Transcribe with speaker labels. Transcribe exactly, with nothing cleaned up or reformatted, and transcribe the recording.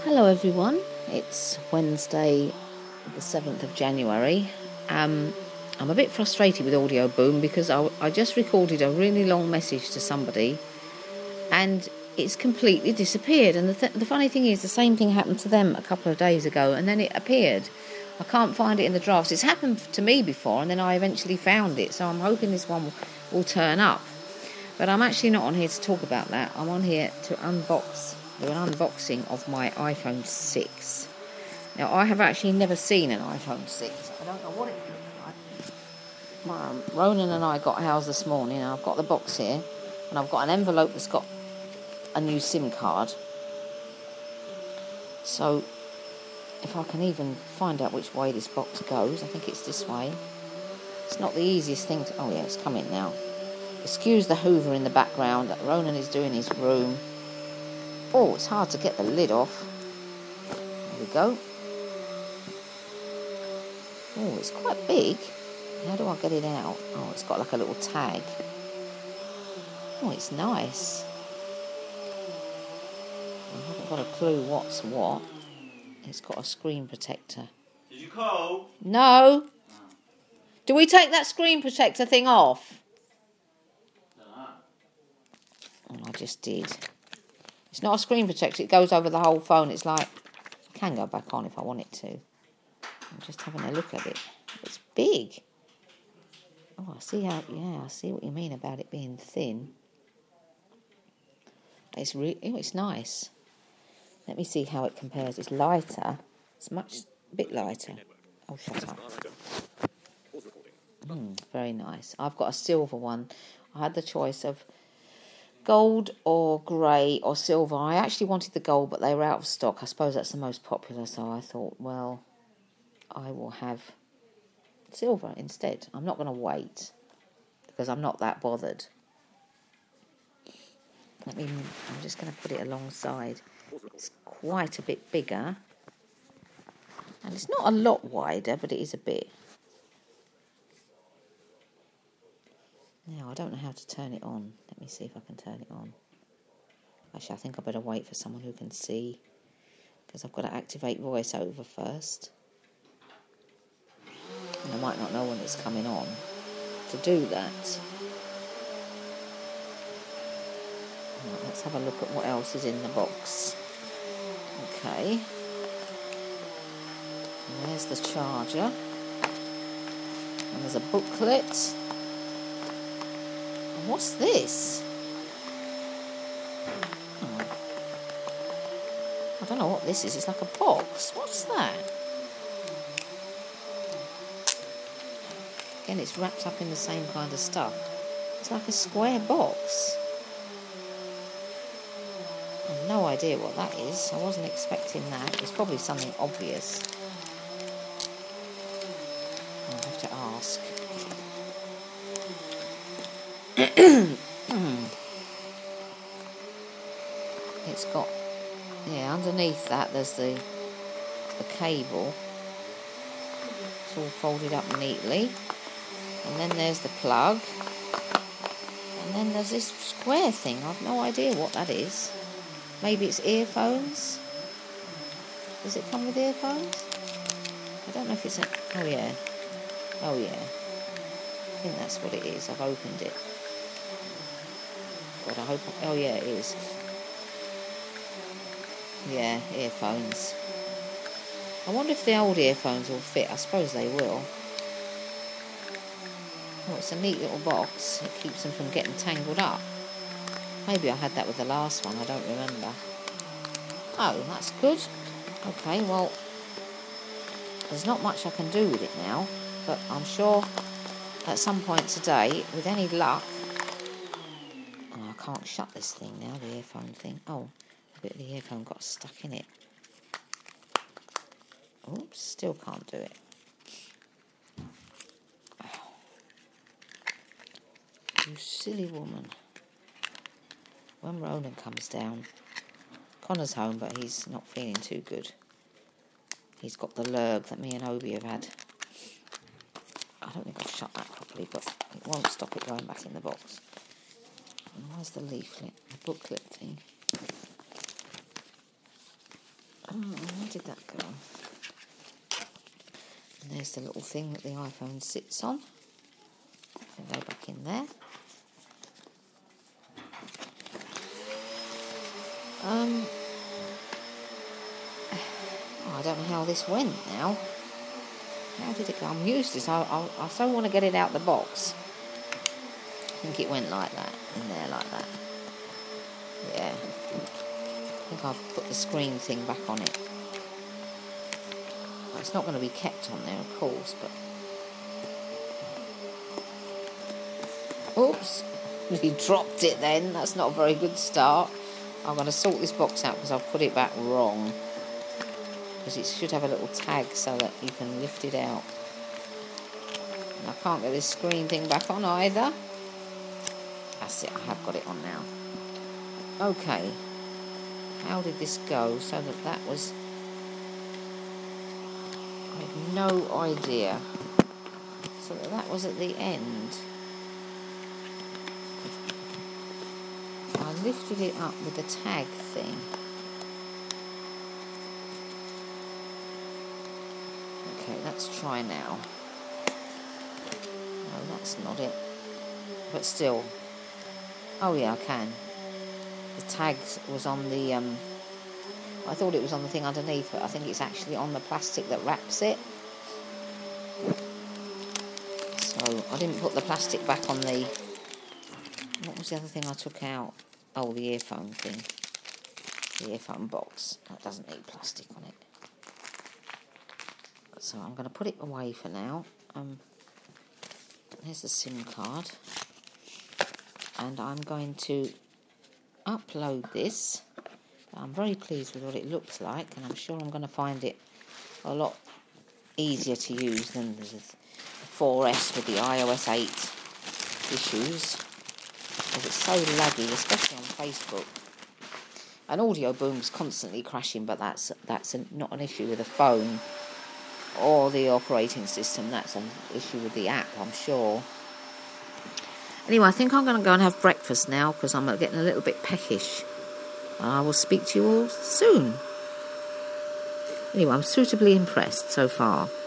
Speaker 1: Hello everyone, it's Wednesday the seventh of January. Um, I'm a bit frustrated with Audio Boom because I, I just recorded a really long message to somebody and it's completely disappeared. And the, th- the funny thing is the same thing happened to them a couple of days ago and then it appeared. I can't find it in the drafts. It's happened to me before and then I eventually found it, so I'm hoping this one will, will turn up. But I'm actually not on here to talk about that. I'm on here to unbox do an unboxing of my iPhone six. Now, I have actually never seen an iPhone six. I don't know what it looks like. My, um, Ronan and I got ours this morning, and I've got the box here, and I've got an envelope that's got a new SIM card. So, if I can even find out which way this box goes, I think it's this way. It's not the easiest thing to... Oh, yeah, it's coming now. Excuse the hoover in the background. Ronan is doing his room. Oh, it's hard to get the lid off. There we go. Oh, it's quite big. How do I get it out? Oh, it's got like a little tag. Oh, it's nice. I haven't got a clue what's what. It's got a screen protector.
Speaker 2: Did you call?
Speaker 1: No. Do we take that screen protector thing off?
Speaker 2: No.
Speaker 1: Oh, I just did. It's not a screen protector. It goes over the whole phone. It's like... I can go back on if I want it to. I'm just having a look at it. It's big. Oh, I see how... Yeah, I see what you mean about it being thin. It's re- oh, it's nice. Let me see how it compares. It's lighter. It's much... a bit lighter. Oh, shut up. Mm, very nice. I've got a silver one. I had the choice of gold or grey or silver. I actually wanted the gold, but they were out of stock. I suppose that's the most popular, so I thought, well, I will have silver instead. I'm not going to wait because I'm not that bothered. Let me. I'm just going to put it alongside. It's quite a bit bigger, and it's not a lot wider, but it is a bit. Now, I don't know how to turn it on. Let me see if I can turn it on. Actually, I think I better wait for someone who can see, because I've got to activate VoiceOver first. And I might not know when it's coming on to do that. Right, let's have a look at what else is in the box. Okay. And there's the charger. And there's a booklet. What's this? Oh. I don't know what this is. It's like a box. What's that? Again, it's wrapped up in the same kind of stuff. It's like a square box. I have no idea what that is. I wasn't expecting that. It's probably something obvious. I'll have to ask. It's got, yeah, underneath that there's the the cable. It's all folded up neatly. And then there's the plug. And then there's this square thing. I've no idea what that is. Maybe it's earphones. Does it come with earphones? I don't know if it's a... Oh, yeah. Oh, yeah. I think that's what it is. I've opened it. God, I hope... Oh, yeah, it is. Yeah, earphones. I wonder if the old earphones will fit. I suppose they will. Oh, it's a neat little box. It keeps them from getting tangled up. Maybe I had that with the last one. I don't remember. Oh, that's good. Okay, well, there's not much I can do with it now, but I'm sure at some point today, with any luck... Oh, I can't shut this thing now, the earphone thing. Oh, a bit of the earphone got stuck in it. Oops, still can't do it. Oh. You silly woman. When Ronan comes down, Connor's home, but he's not feeling too good. He's got the lurg that me and Obi have had. I don't think I've shut that properly, but it won't stop it going back in the box. And where's the leaflet, the booklet thing? Oh, where did that go? And there's the little thing that the iPhone sits on. I'll go back in there. Um, oh, I don't know how this went now. How did it go? I'm used to this. I, I, I so want to get it out the box. I think it went like that, in there like that. Yeah. I think I've put the screen thing back on it. Well, it's not going to be kept on there, of course, but... Oops. We dropped it then. That's not a very good start. I'm going to sort this box out because I've put it back wrong. Because it should have a little tag so that you can lift it out. And I can't get this screen thing back on either. That's it, I have got it on now. Okay. How did this go? So that that was... I have no idea. So that that was at the end. I lifted it up with the tag thing. Okay, let's try now. No, that's not it. But still. Oh yeah, I can. The tag was on the... Um, I thought it was on the thing underneath, but I think it's actually on the plastic that wraps it. So I didn't put the plastic back on the... What was the other thing I took out? Oh, the earphone thing. The earphone box. That doesn't need plastic on it. So I'm going to put it away for now. Um, there's the SIM card. And I'm going to upload this. I'm very pleased with what it looks like, and I'm sure I'm going to find it a lot easier to use than the four S with the i O S eight issues. Because it's so laggy, especially on Facebook. And Audio Boom's constantly crashing, but that's that's a, not an issue with the phone or the operating system. That's an issue with the app, I'm sure. Anyway, I think I'm going to go and have breakfast now because I'm getting a little bit peckish. And I will speak to you all soon. Anyway, I'm suitably impressed so far.